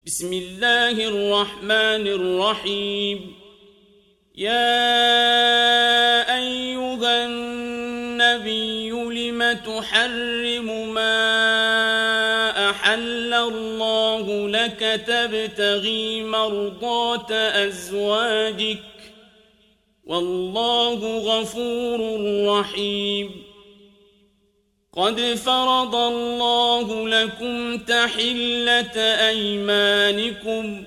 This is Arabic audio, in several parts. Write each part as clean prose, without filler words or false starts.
بسم الله الرحمن الرحيم. يا أيها النبي لم تحرم ما أحل الله لك تبتغي مرضات أزواجك والله غفور رحيم. قد فرض الله لكم تحلة أيمانكم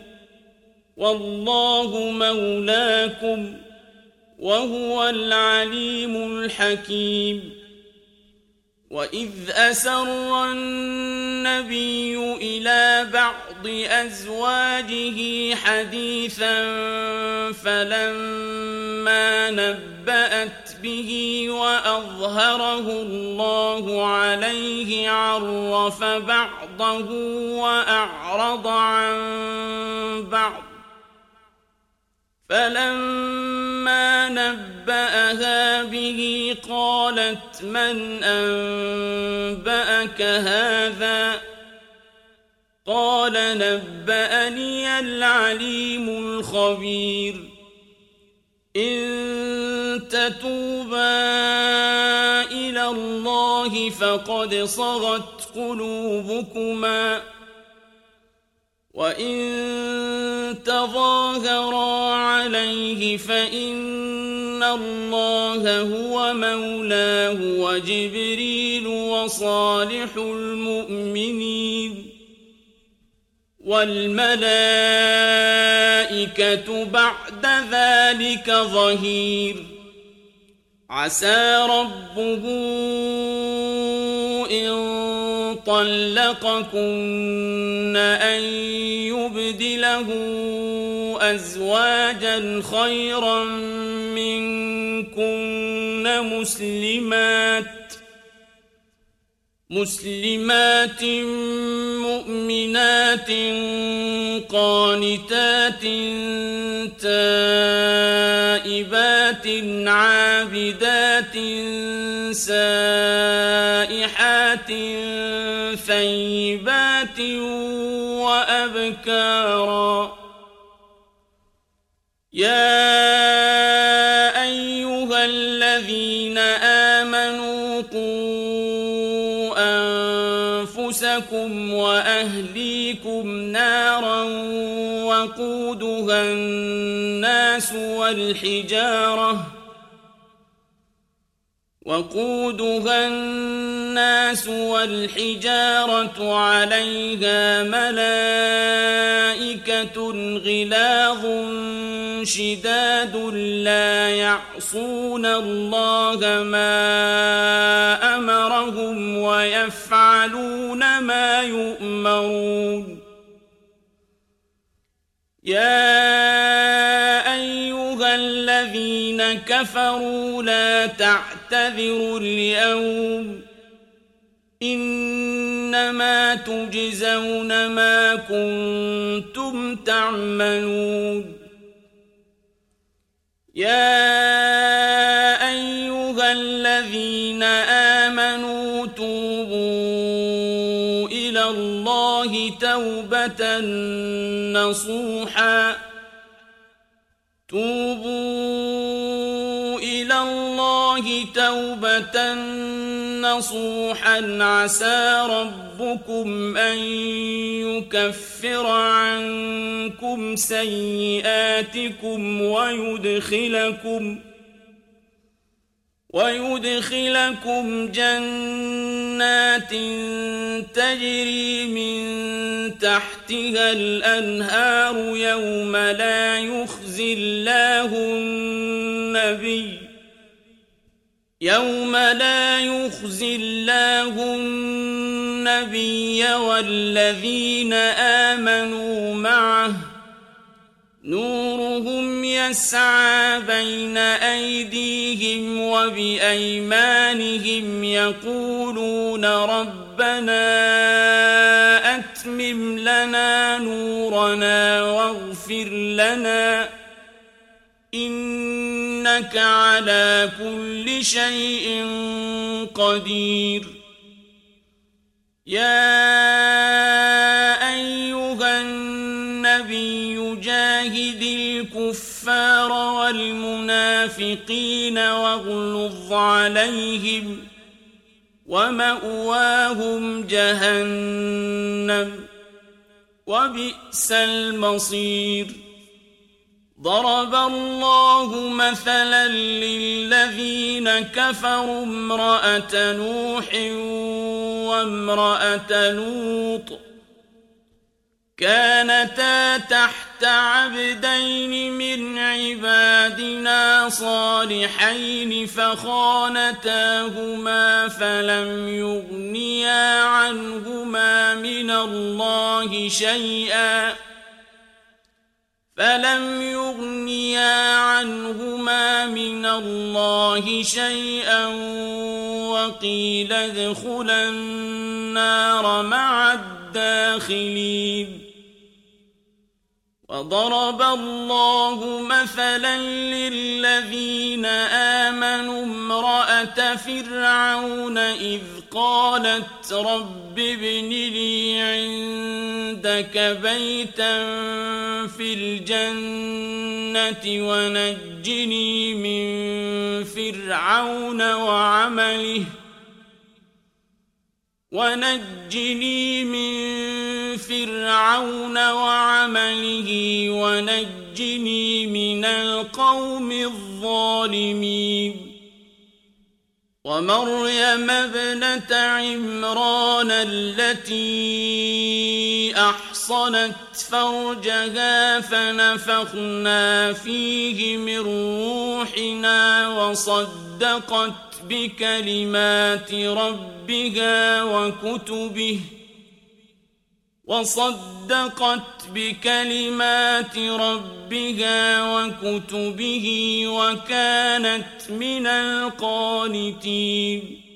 والله مولاكم وهو العليم الحكيم. وإذ أسر النبي إلى بعض أزواجه حديثا فلما نبأت به وأظهره الله عليه عرف بعضه وأعرض عن بعض فلما نبأها به قالت من أنبأك هذا قال نبأني العليم الخبير. إن تتوبا إلى الله فقد صغت قلوبكما وإن تظاهرا عليه فإن الله هو مولاه وجبريل وصالح المؤمنين والملائكة بعد ذلك ظهير. عسى ربه إن طلقكن أن يبدله أزواجا خيرا منكن مسلمات مؤمنات قانتات تائبات عابدات سائحات ثيبات وأبكارا. يا أيها الذين آمنوا قوا أنفسكم وأهليكم نارا وقودها الناس والحجارة عليها ملائكة غلاظ شداد لا يعصون الله ما أمرهم ويفعلون ما يؤمرون. يا أيها الذين كفروا لا تعتذروا اليوم إنما تجزون ما كنتم تعملون. يا أيها الذين آمنوا توبوا إلى الله توبة نصوحا عسى ربكم أن يكفر عنكم سيئاتكم ويدخلكم جنات تجري من تحتها الأنهار يوم لا يخزي الله النبي والذين آمنوا معه نورهم يسعى بين أيديهم وبأيمانهم يقولون ربنا أتمم لنا نورنا واغفر لنا إنك على كل شيء قدير. يا أيها النبي جاهد الكفار والمنافقين واغلظ عليهم ومأواهم جهنم وبئس المصير ضرب الله مثلا للذين كفروا امرأة نوح وامرأة لوط كانتا تحت عبدين من عبادنا صالحين فخانتاهما فلم يغنيا عنهما من الله شيئا وقيل ادخلا النار مع الداخلين وضرب الله مثلا للذين آمنوا امرأة فرعون إذ قالت رب ابن لي عندك بيتا في الجنة ونجني من فرعون وعمله ونجني من القوم الظالمين ومريم ابنة عمران التي أحصنت فرجها فنفخنا فيه من روحنا وصدقت بكلمات ربها وكتبه وكانت من القانتين